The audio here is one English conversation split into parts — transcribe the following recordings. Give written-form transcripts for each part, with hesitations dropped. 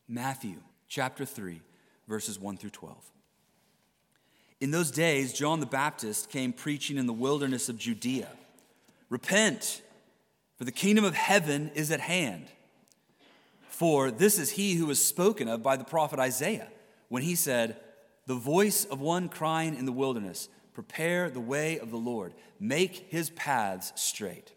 Matthew chapter 3, verses 1 through 12. In those days, John the Baptist came preaching in the wilderness of Judea. Repent, for the kingdom of heaven is at hand. For this is he who was spoken of by the prophet Isaiah, when he said, the voice of one crying in the wilderness, prepare the way of the Lord, make his paths straight.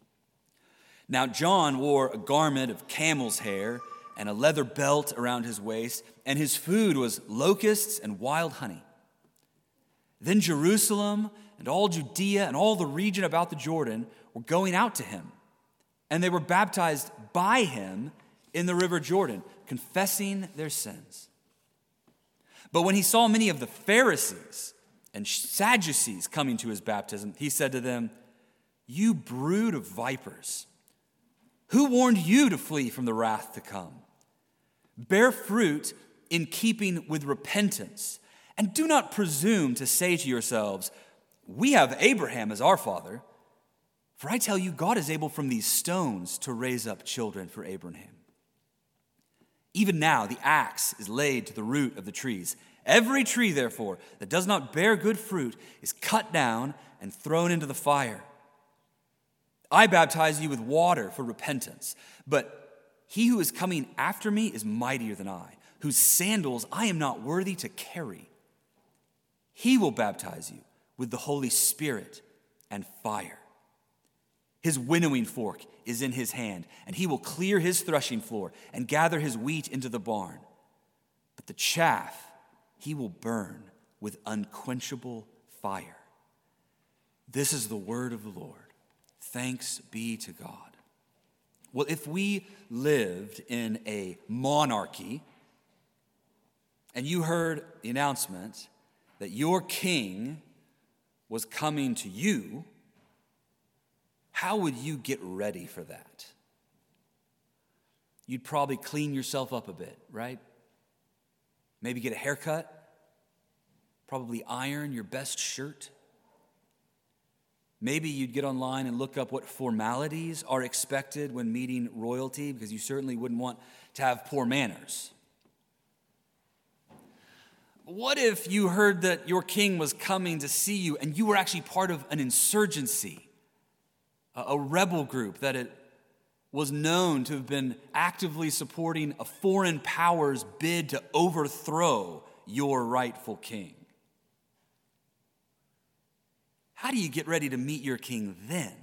Now John wore a garment of camel's hair and a leather belt around his waist, and his food was locusts and wild honey. Then Jerusalem and all Judea and all the region about the Jordan were going out to him, and they were baptized by him in the river Jordan, confessing their sins. But when he saw many of the Pharisees and Sadducees coming to his baptism, he said to them, you brood of vipers, who warned you to flee from the wrath to come? Bear fruit in keeping with repentance, and do not presume to say to yourselves, we have Abraham as our father. For I tell you, God is able from these stones to raise up children for Abraham. Even now the axe is laid to the root of the trees. Every tree, therefore, that does not bear good fruit is cut down and thrown into the fire. I baptize you with water for repentance, but he who is coming after me is mightier than I, whose sandals I am not worthy to carry. He will baptize you with the Holy Spirit and fire. His winnowing fork is in his hand, and he will clear his threshing floor and gather his wheat into the barn. But the chaff he will burn with unquenchable fire. This is the word of the Lord. Thanks be to God. Well, if we lived in a monarchy and you heard the announcement that your king was coming to you, how would you get ready for that? You'd probably clean yourself up a bit, right? Maybe get a haircut, probably iron your best shirt. Maybe you'd get online and look up what formalities are expected when meeting royalty, because you certainly wouldn't want to have poor manners. What if you heard that your king was coming to see you and you were actually part of an insurgency, a rebel group that it was known to have been actively supporting a foreign power's bid to overthrow your rightful king? How do you get ready to meet your king then?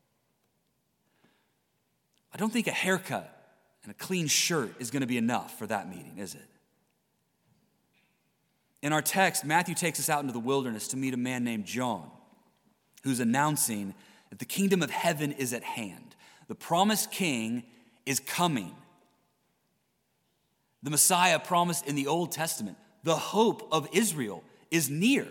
I don't think a haircut and a clean shirt is going to be enough for that meeting, is it? In our text, Matthew takes us out into the wilderness to meet a man named John, who's announcing that the kingdom of heaven is at hand. The promised king is coming. The Messiah promised in the Old Testament, the hope of Israel, is near.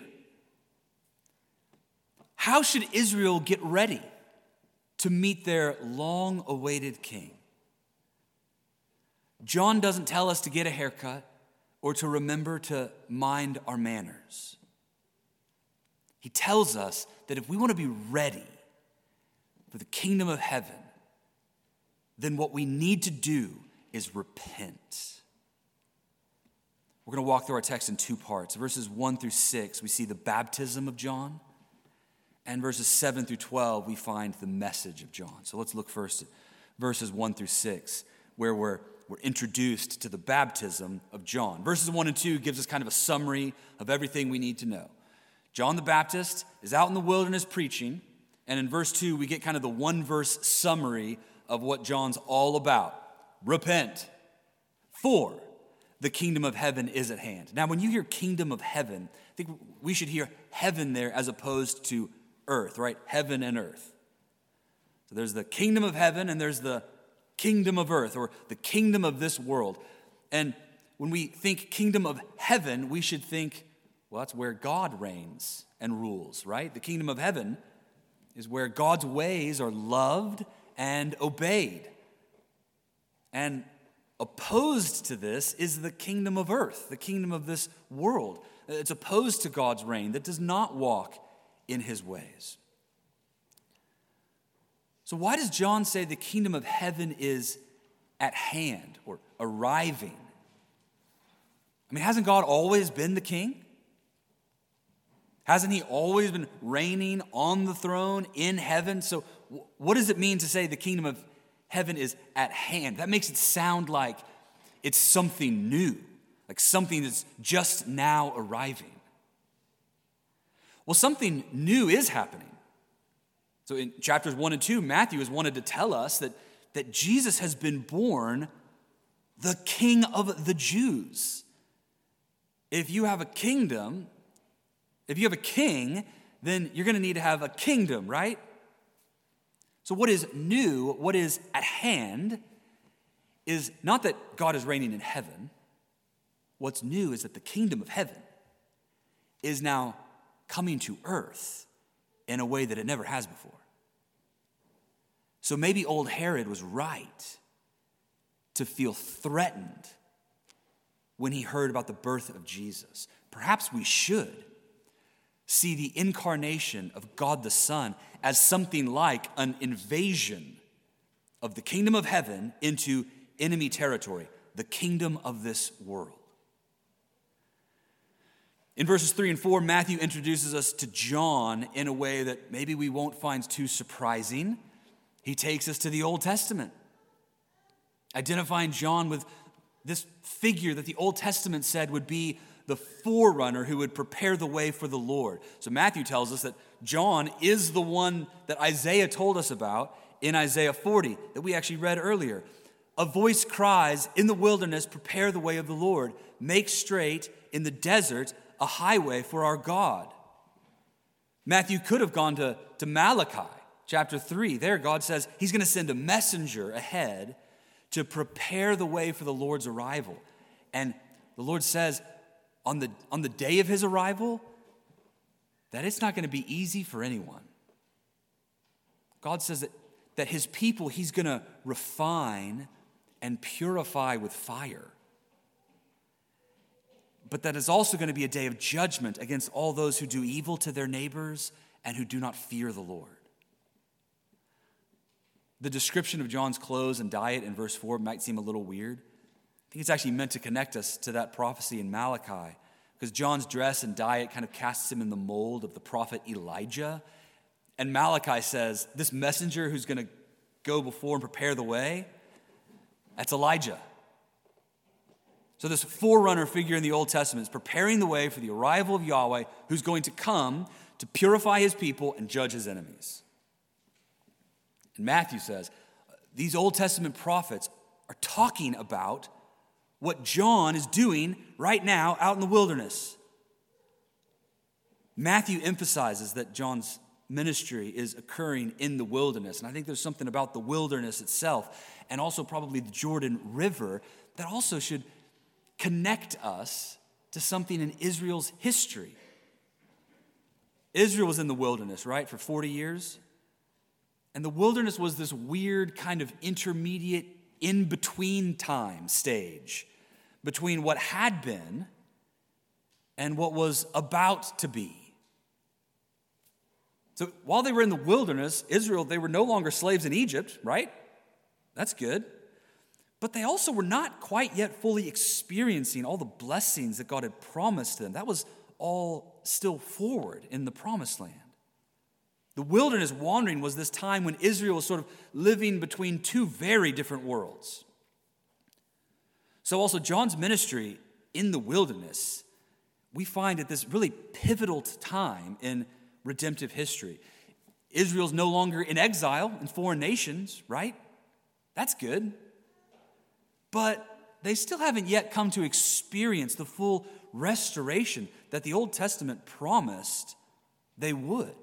How should Israel get ready to meet their long-awaited king? John doesn't tell us to get a haircut or to remember to mind our manners. He tells us that if we want to be ready for the kingdom of heaven, then what we need to do is repent. We're going to walk through our text in two parts. Verses 1 through 6, we see the baptism of John. And verses 7 through 12, we find the message of John. So let's look first at verses 1 through 6, where we're introduced to the baptism of John. Verses 1 and 2 gives us kind of a summary of everything we need to know. John the Baptist is out in the wilderness preaching, and in verse 2, we get kind of the one-verse summary of what John's all about. Repent, for the kingdom of heaven is at hand. Now, when you hear kingdom of heaven, I think we should hear heaven there as opposed to earth, right? Heaven and earth. So there's the kingdom of heaven and there's the kingdom of earth, or the kingdom of this world. And when we think kingdom of heaven, we should think, well, that's where God reigns and rules, right? The kingdom of heaven is where God's ways are loved and obeyed. And opposed to this is the kingdom of earth, the kingdom of this world. It's opposed to God's reign that does not walk in his ways. So why does John say the kingdom of heaven is at hand or arriving? I mean, hasn't God always been the king? Hasn't he always been reigning on the throne in heaven? So what does it mean to say the kingdom of heaven is at hand? That makes it sound like it's something new, like something that's just now arriving. Well, something new is happening. So in chapters 1 and 2, Matthew has wanted to tell us that Jesus has been born the King of the Jews. If you have a kingdom, if you have a king, then you're going to need to have a kingdom, right? So what is new, what is at hand, is not that God is reigning in heaven. What's new is that the kingdom of heaven is now coming to earth in a way that it never has before. So maybe old Herod was right to feel threatened when he heard about the birth of Jesus. Perhaps we should see the incarnation of God the Son as something like an invasion of the kingdom of heaven into enemy territory, the kingdom of this world. In verses 3 and 4, Matthew introduces us to John in a way that maybe we won't find too surprising. He takes us to the Old Testament, identifying John with this figure that the Old Testament said would be the forerunner who would prepare the way for the Lord. So Matthew tells us that John is the one that Isaiah told us about in Isaiah 40 that we actually read earlier. A voice cries, "In the wilderness, prepare the way of the Lord. Make straight in the desert a highway for our God." Matthew could have gone to Malachi, chapter 3. There God says he's going to send a messenger ahead to prepare the way for the Lord's arrival. And the Lord says on the day of his arrival that it's not going to be easy for anyone. God says that his people he's going to refine and purify with fire. But that is also going to be a day of judgment against all those who do evil to their neighbors and who do not fear the Lord. The description of John's clothes and diet in verse 4 might seem a little weird. I think it's actually meant to connect us to that prophecy in Malachi, because John's dress and diet kind of casts him in the mold of the prophet Elijah. And Malachi says, this messenger who's going to go before and prepare the way, that's Elijah. So this forerunner figure in the Old Testament is preparing the way for the arrival of Yahweh, who's going to come to purify his people and judge his enemies. And Matthew says, these Old Testament prophets are talking about what John is doing right now out in the wilderness. Matthew emphasizes that John's ministry is occurring in the wilderness. And I think there's something about the wilderness itself and also probably the Jordan River that also should connect us to something in Israel's history. Israel was in the wilderness, right, for 40 years. And the wilderness was this weird kind of intermediate in-between time stage between what had been and what was about to be. So while they were in the wilderness, Israel, they were no longer slaves in Egypt, right? That's good. But they also were not quite yet fully experiencing all the blessings that God had promised them. That was all still forward in the promised land. The wilderness wandering was this time when Israel was sort of living between two very different worlds. So also John's ministry in the wilderness, we find at this really pivotal time in redemptive history. Israel's no longer in exile in foreign nations, right? That's good. But they still haven't yet come to experience the full restoration that the Old Testament promised they would.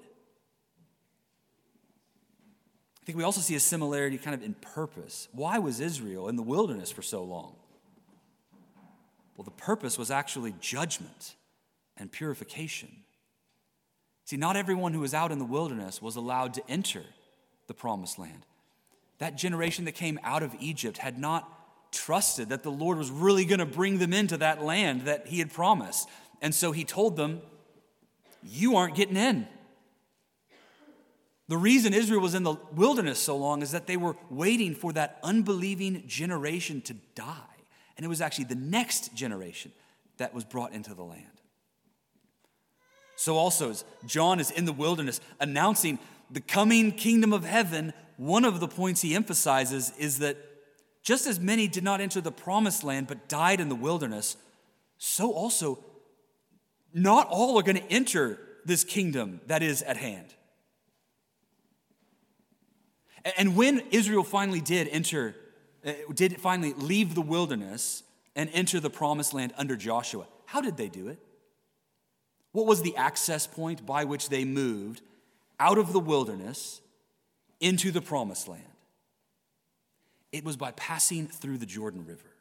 I think we also see a similarity kind of in purpose. Why was Israel in the wilderness for so long? Well, the purpose was actually judgment and purification. See, not everyone who was out in the wilderness was allowed to enter the promised land. That generation that came out of Egypt had not trusted that the Lord was really going to bring them into that land that he had promised. And so he told them, you aren't getting in. The reason Israel was in the wilderness so long is that they were waiting for that unbelieving generation to die. And it was actually the next generation, that was brought into the land. So also, as John is in the wilderness announcing the coming kingdom of heaven, one of the points he emphasizes is that just as many did not enter the promised land but died in the wilderness, so also not all are going to enter this kingdom that is at hand. And when Israel finally did finally leave the wilderness and enter the promised land under Joshua, how did they do it? What was the access point by which they moved out of the wilderness into the promised land? It was by passing through the Jordan River.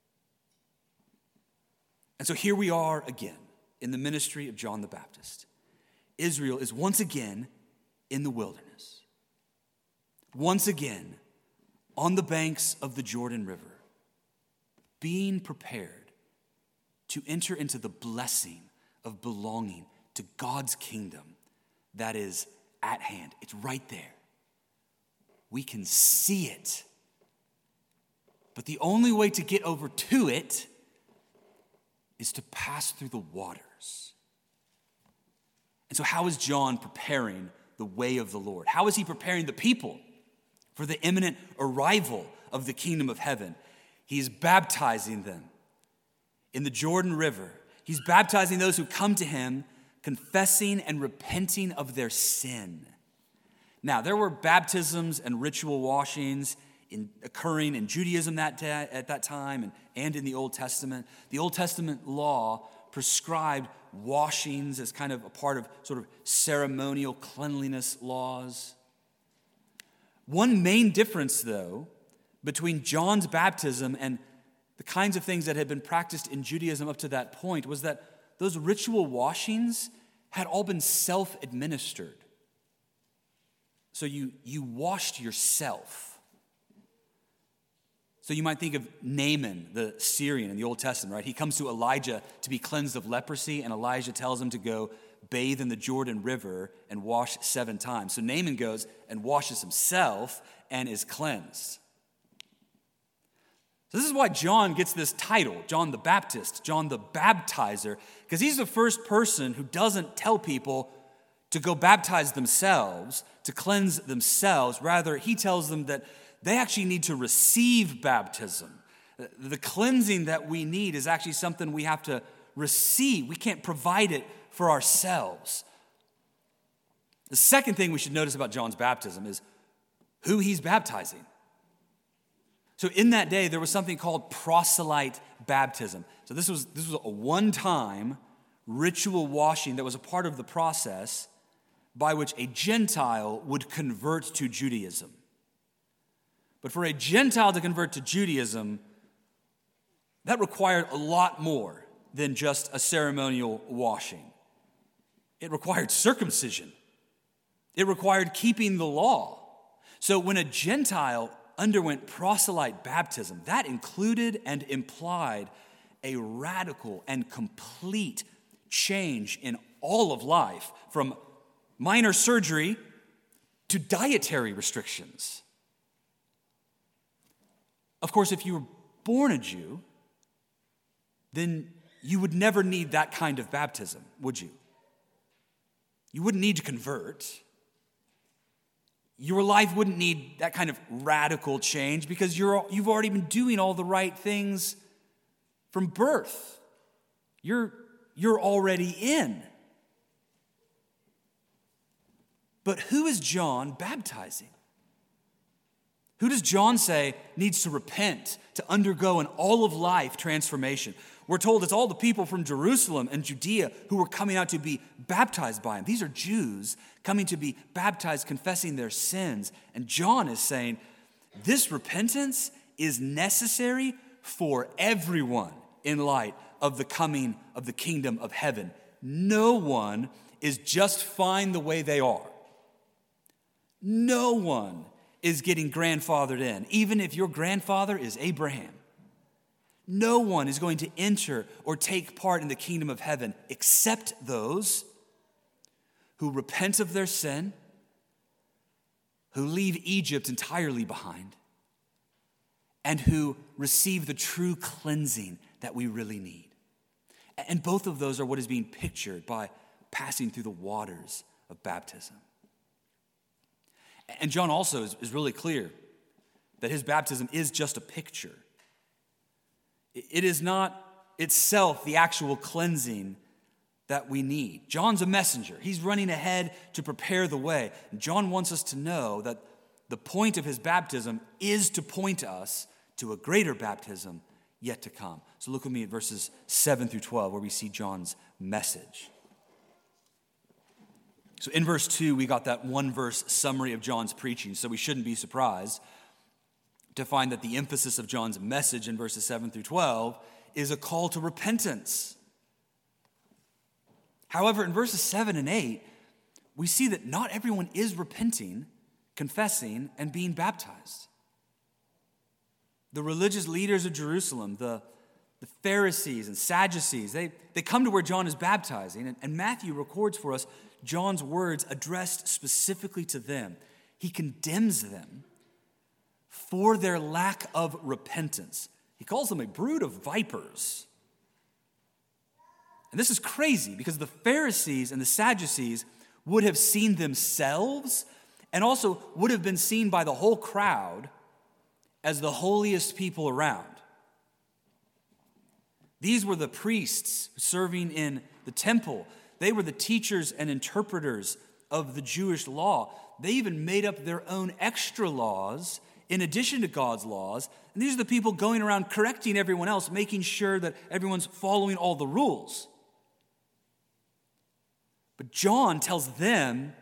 And so here we are again in the ministry of John the Baptist. Israel is once again in the wilderness. Once again on the banks of the Jordan River, being prepared to enter into the blessing of belonging to God's kingdom that is at hand. It's right there. We can see it. But the only way to get over to it is to pass through the waters. And so how is John preparing the way of the Lord? How is he preparing the people for the imminent arrival of the kingdom of heaven? He's baptizing them in the Jordan River. He's baptizing those who come to him, confessing and repenting of their sin. Now, there were baptisms and ritual washings occurring in Judaism at that time and in the Old Testament. The Old Testament law prescribed washings as kind of a part of sort of ceremonial cleanliness laws. One main difference, though, between John's baptism and the kinds of things that had been practiced in Judaism up to that point was that those ritual washings had all been self-administered. So you washed yourself. So you might think of Naaman, the Syrian in the Old Testament, right? He comes to Elijah to be cleansed of leprosy, and Elijah tells him to go bathe in the Jordan River and wash 7 times. So Naaman goes and washes himself and is cleansed. So this is why John gets this title, John the Baptist, John the Baptizer, because he's the first person who doesn't tell people to go baptize themselves, to cleanse themselves. Rather, he tells them that they actually need to receive baptism. The cleansing that we need is actually something we have to receive. We can't provide it for ourselves. The second thing we should notice about John's baptism is who he's baptizing. So in that day, there was something called proselyte baptism. So this was a one-time ritual washing that was a part of the process by which a Gentile would convert to Judaism. But for a Gentile to convert to Judaism, that required a lot more than just a ceremonial washing. It required circumcision. It required keeping the law. So when a Gentile underwent proselyte baptism, that included and implied a radical and complete change in all of life, from minor surgery to dietary restrictions. Of course, if you were born a Jew, then you would never need that kind of baptism, would you? You wouldn't need to convert. Your life wouldn't need that kind of radical change because you've already been doing all the right things from birth. You're already in. But who is John baptizing? Who does John say needs to repent, to undergo an all-of-life transformation? We're told it's all the people from Jerusalem and Judea who were coming out to be baptized by him. These are Jews coming to be baptized, confessing their sins. And John is saying, this repentance is necessary for everyone in light of the coming of the kingdom of heaven. No one is just fine the way they are. No one is getting grandfathered in, even if your grandfather is Abraham. No one is going to enter or take part in the kingdom of heaven except those who repent of their sin, who leave Egypt entirely behind, and who receive the true cleansing that we really need. And both of those are what is being pictured by passing through the waters of baptism. And John also is really clear that his baptism is just a picture. It is not itself the actual cleansing that we need. John's a messenger. He's running ahead to prepare the way. John wants us to know that the point of his baptism is to point us to a greater baptism yet to come. So look with me at verses 7 through 12 where we see John's message. So in verse 2, we got that one verse summary of John's preaching, so we shouldn't be surprised to find that the emphasis of John's message in verses 7 through 12 is a call to repentance. However, in verses 7 and 8, we see that not everyone is repenting, confessing, and being baptized. The religious leaders of Jerusalem, the Pharisees and Sadducees, they come to where John is baptizing, and Matthew records for us John's words addressed specifically to them. He condemns them for their lack of repentance. He calls them a brood of vipers. And this is crazy because the Pharisees and the Sadducees would have seen themselves and also would have been seen by the whole crowd as the holiest people around. These were the priests serving in the temple. They were the teachers and interpreters of the Jewish law. They even made up their own extra laws in addition to God's laws. And these are the people going around correcting everyone else, making sure that everyone's following all the rules. But John tells them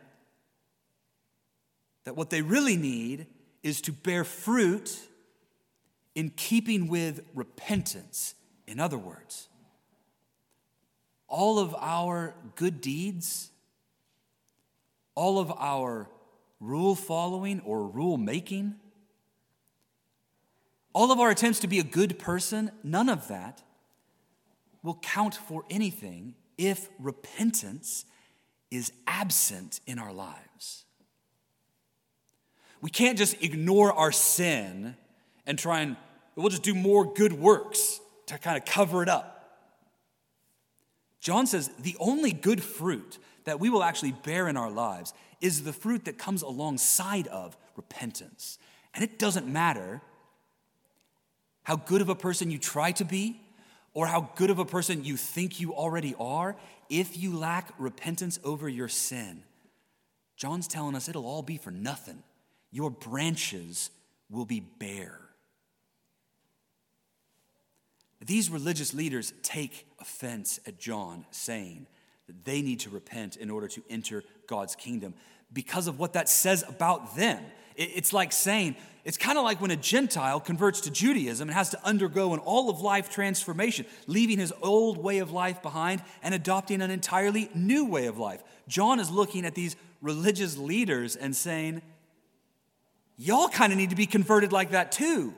that what they really need is to bear fruit in keeping with repentance. In other words, all of our good deeds, all of our rule following or rule making, all of our attempts to be a good person, none of that will count for anything if repentance is absent in our lives. We can't just ignore our sin and we'll just do more good works to kind of cover it up. John says the only good fruit that we will actually bear in our lives is the fruit that comes alongside of repentance. And it doesn't matter how good of a person you try to be or how good of a person you think you already are. If you lack repentance over your sin, John's telling us it'll all be for nothing. Your branches will be bare. These religious leaders take offense at John saying that they need to repent in order to enter God's kingdom because of what that says about them. It's like saying, it's kind of like when a Gentile converts to Judaism and has to undergo an all-of-life transformation, leaving his old way of life behind and adopting an entirely new way of life. John is looking at these religious leaders and saying, y'all kind of need to be converted like that too.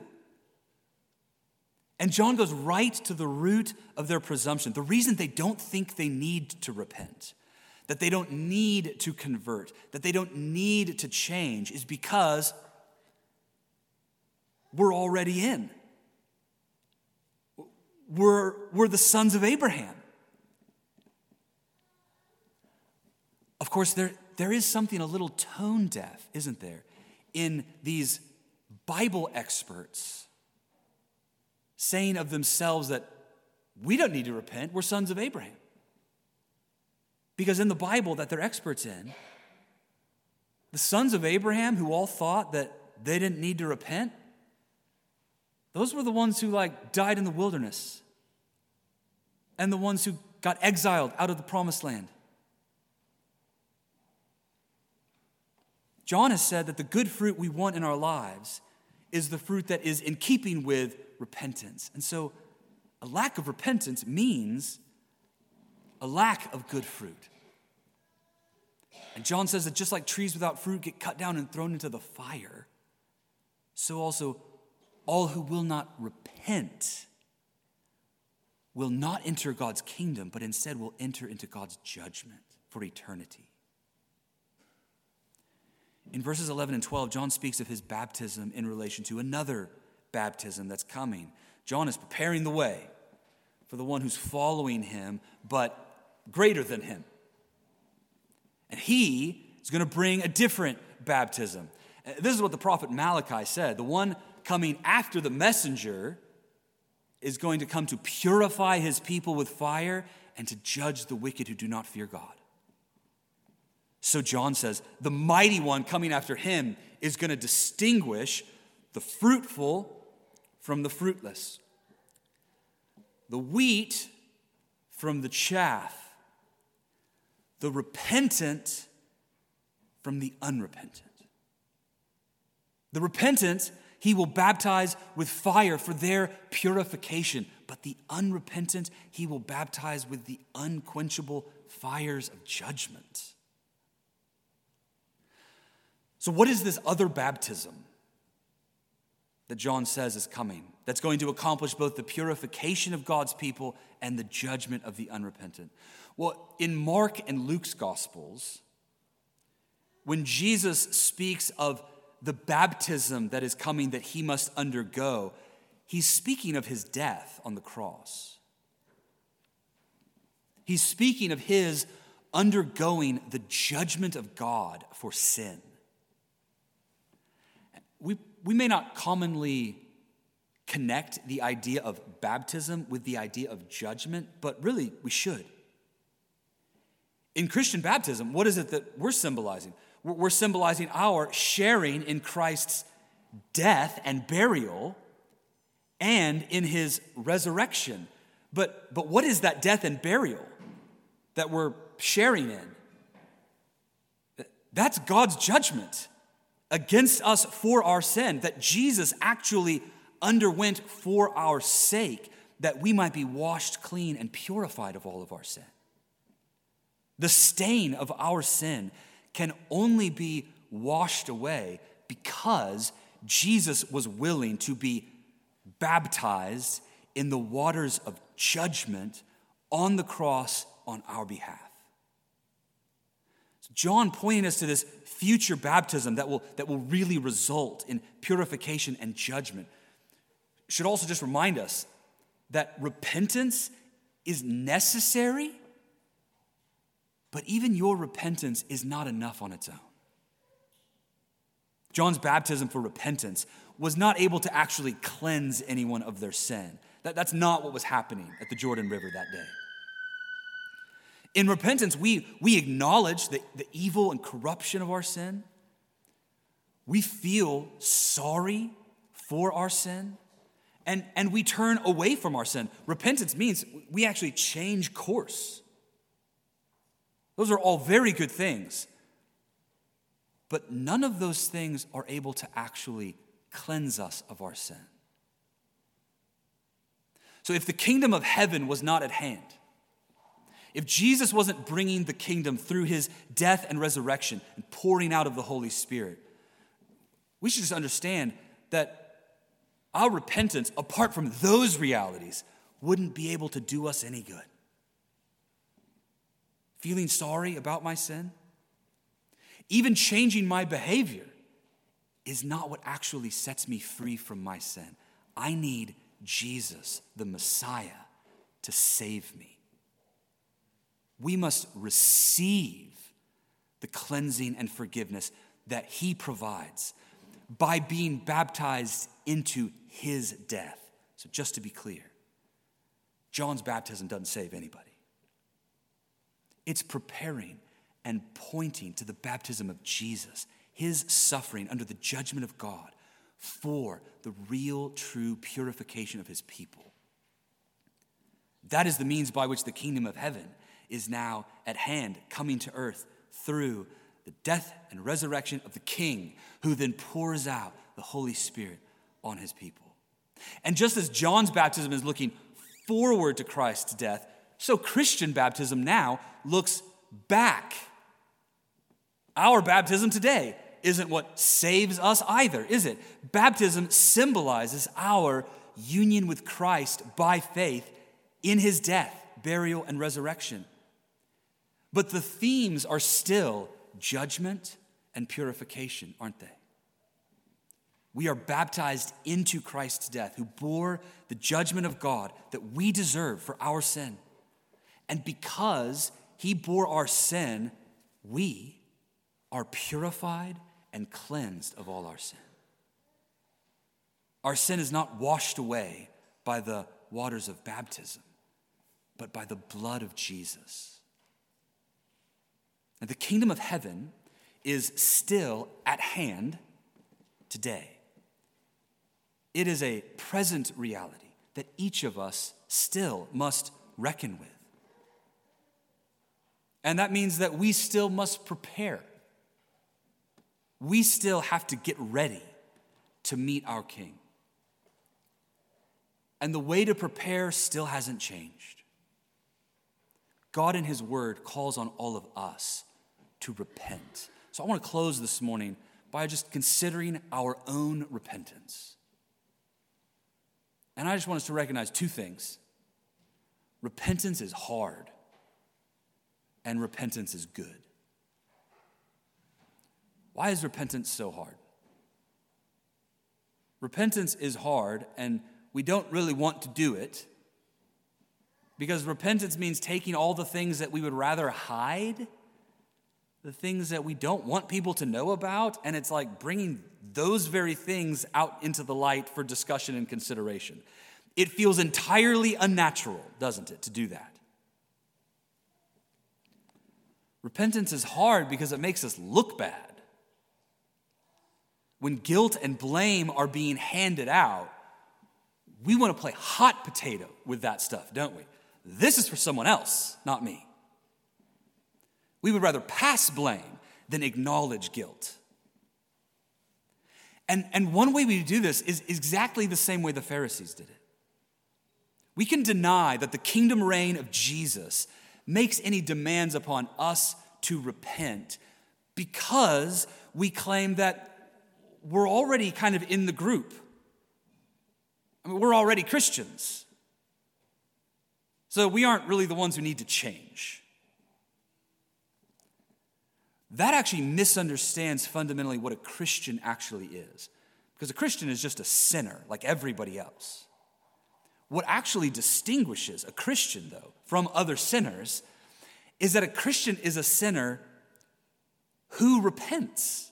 And John goes right to the root of their presumption. The reason they don't think they need to repent, that they don't need to convert, that they don't need to change is because we're already in. We're the sons of Abraham. Of course, there is something a little tone deaf, isn't there, in these Bible experts saying of themselves that we don't need to repent, we're sons of Abraham. Because in the Bible that they're experts in, the sons of Abraham who all thought that they didn't need to repent, those were the ones who died in the wilderness and the ones who got exiled out of the promised land. John has said that the good fruit we want in our lives is the fruit that is in keeping with repentance. And so a lack of repentance means a lack of good fruit. And John says that just like trees without fruit get cut down and thrown into the fire, so also all who will not repent will not enter God's kingdom, but instead will enter into God's judgment for eternity. In verses 11 and 12, John speaks of his baptism in relation to another baptism that's coming. John is preparing the way for the one who's following him, but greater than him. And he is going to bring a different baptism. This is what the prophet Malachi said. The one coming after the messenger is going to come to purify his people with fire and to judge the wicked who do not fear God. So John says, the mighty one coming after him is going to distinguish the fruitful from the fruitless, the wheat from the chaff, the repentant from the unrepentant. The repentant he will baptize with fire for their purification, but the unrepentant he will baptize with the unquenchable fires of judgment. So what is this other baptism that John says is coming, that's going to accomplish both the purification of God's people and the judgment of the unrepentant? Well, in Mark and Luke's Gospels, when Jesus speaks of the baptism that is coming that he must undergo, he's speaking of his death on the cross. He's speaking of his undergoing the judgment of God for sin. We may not commonly connect the idea of baptism with the idea of judgment, but really we should. In Christian baptism, what is it that we're symbolizing? We're symbolizing our sharing in Christ's death and burial and in his resurrection. But what is that death and burial that we're sharing in? That's God's judgment against us for our sin, that Jesus actually underwent for our sake, that we might be washed clean and purified of all of our sin. The stain of our sin can only be washed away because Jesus was willing to be baptized in the waters of judgment on the cross on our behalf. So John pointing us to this future baptism that will really result in purification and judgment should also just remind us that repentance is necessary, but even your repentance is not enough on its own. John's baptism for repentance was not able to actually cleanse anyone of their sin. That's not what was happening at the Jordan River that day. In repentance, we acknowledge the evil and corruption of our sin. We feel sorry for our sin, and we turn away from our sin. Repentance means we actually change course. Those are all very good things, but none of those things are able to actually cleanse us of our sin. So if the kingdom of heaven was not at hand, if Jesus wasn't bringing the kingdom through his death and resurrection and pouring out of the Holy Spirit, we should just understand that our repentance, apart from those realities, wouldn't be able to do us any good. Feeling sorry about my sin, even changing my behavior, is not what actually sets me free from my sin. I need Jesus, the Messiah, to save me. We must receive the cleansing and forgiveness that he provides by being baptized into his death. So just to be clear, John's baptism doesn't save anybody. It's preparing and pointing to the baptism of Jesus, his suffering under the judgment of God for the real, true purification of his people. That is the means by which the kingdom of heaven is now at hand, coming to earth through the death and resurrection of the King, who then pours out the Holy Spirit on his people. And just as John's baptism is looking forward to Christ's death, so Christian baptism now looks back. Our baptism today isn't what saves us either, is it? Baptism symbolizes our union with Christ by faith in his death, burial, and resurrection. But the themes are still judgment and purification, aren't they? We are baptized into Christ's death, who bore the judgment of God that we deserve for our sin. And because he bore our sin, we are purified and cleansed of all our sin. Our sin is not washed away by the waters of baptism, but by the blood of Jesus. And the kingdom of heaven is still at hand today. It is a present reality that each of us still must reckon with. And that means that we still must prepare. We still have to get ready to meet our King. And the way to prepare still hasn't changed. God in his word calls on all of us to repent. So I want to close this morning by just considering our own repentance. And I just want us to recognize two things. Repentance is hard, and repentance is good. Why is repentance so hard? Repentance is hard, and we don't really want to do it because repentance means taking all the things that we would rather hide, the things that we don't want people to know about, and it's like bringing those very things out into the light for discussion and consideration. It feels entirely unnatural, doesn't it, to do that? Repentance is hard because it makes us look bad. When guilt and blame are being handed out, we want to play hot potato with that stuff, don't we? This is for someone else, not me. We would rather pass blame than acknowledge guilt. And one way we do this is exactly the same way the Pharisees did it. We can deny that the kingdom reign of Jesus makes any demands upon us to repent because we claim that we're already kind of in the group. I mean, we're already Christians. So we aren't really the ones who need to change. That actually misunderstands fundamentally what a Christian actually is. Because a Christian is just a sinner like everybody else. What actually distinguishes a Christian, though, from other sinners is that a Christian is a sinner who repents.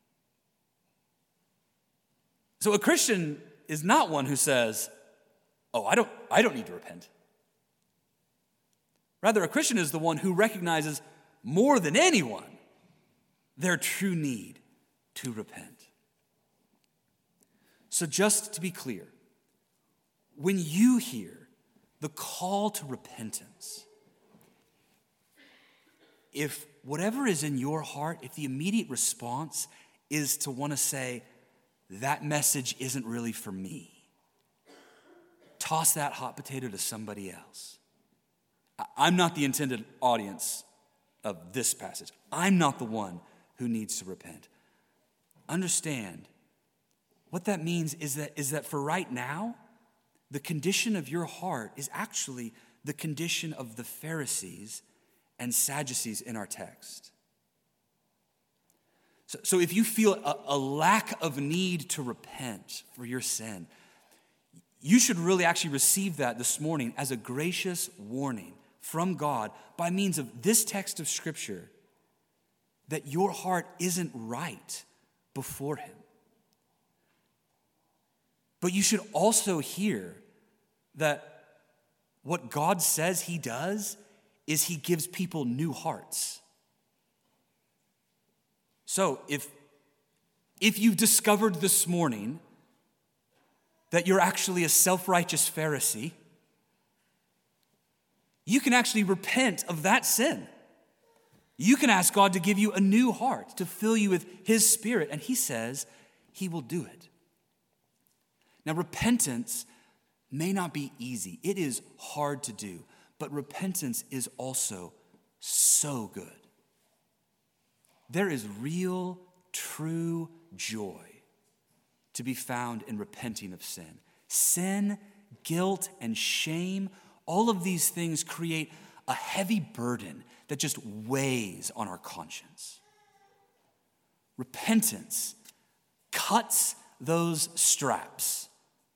So a Christian is not one who says, "Oh, I don't need to repent." Rather, a Christian is the one who recognizes more than anyone their true need to repent. So just to be clear, when you hear the call to repentance, if whatever is in your heart, if the immediate response is to want to say, that message isn't really for me, toss that hot potato to somebody else. I'm not the intended audience of this passage. I'm not the one who needs to repent. Understand, what that means is that for right now, the condition of your heart is actually the condition of the Pharisees and Sadducees in our text. So if you feel a lack of need to repent for your sin, you should really actually receive that this morning as a gracious warning from God by means of this text of Scripture that your heart isn't right before Him. But you should also hear that what God says He does is He gives people new hearts. So if you've discovered this morning that you're actually a self-righteous Pharisee, you can actually repent of that sin. You can ask God to give you a new heart, to fill you with His Spirit, and He says He will do it. Now, repentance may not be easy. It is hard to do, but repentance is also so good. There is real, true joy to be found in repenting of sin. Sin, guilt, and shame, all of these things create a heavy burden that just weighs on our conscience. Repentance cuts those straps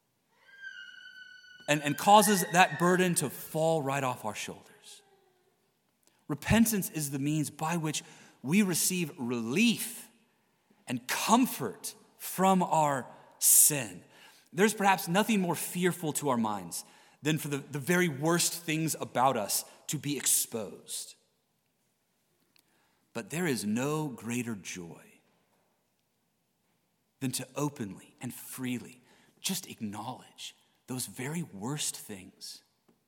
and causes that burden to fall right off our shoulders. Repentance is the means by which we receive relief and comfort from our sin. There's perhaps nothing more fearful to our minds than for the very worst things about us to be exposed. But there is no greater joy than to openly and freely just acknowledge those very worst things,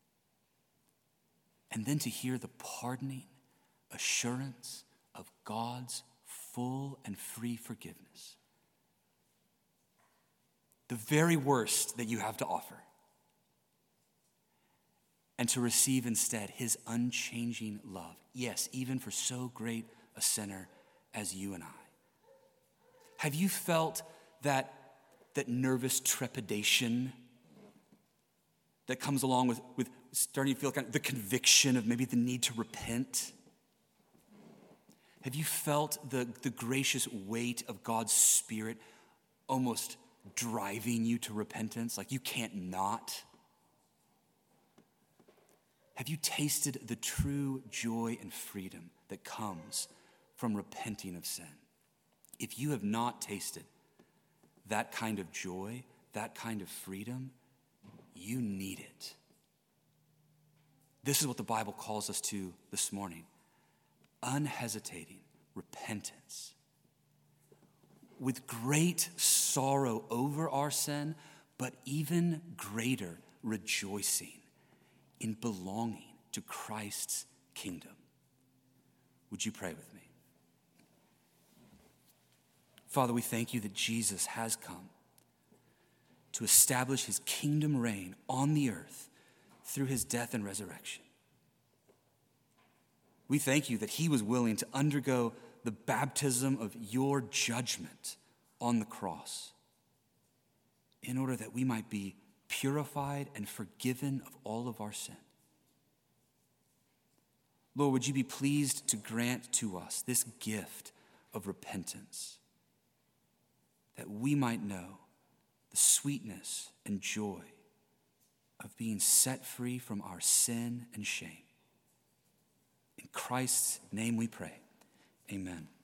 and then to hear the pardoning assurance of God's full and free forgiveness. The very worst that you have to offer, and to receive instead his unchanging love. Yes, even for so great a sinner as you and I. Have you felt that nervous trepidation that comes along with starting to feel kind of the conviction of maybe the need to repent? Have you felt the gracious weight of God's Spirit almost driving you to repentance, like you can't not? Have you tasted the true joy and freedom that comes from repenting of sin? If you have not tasted that kind of joy, that kind of freedom, you need it. This is what the Bible calls us to this morning: unhesitating repentance. With great sorrow over our sin, but even greater rejoicing in belonging to Christ's kingdom. Would you pray with me? Father, we thank you that Jesus has come to establish his kingdom reign on the earth through his death and resurrection. We thank you that he was willing to undergo the baptism of your judgment on the cross in order that we might be purified and forgiven of all of our sin. Lord, would you be pleased to grant to us this gift of repentance, that we might know the sweetness and joy of being set free from our sin and shame. In Christ's name we pray. Amen.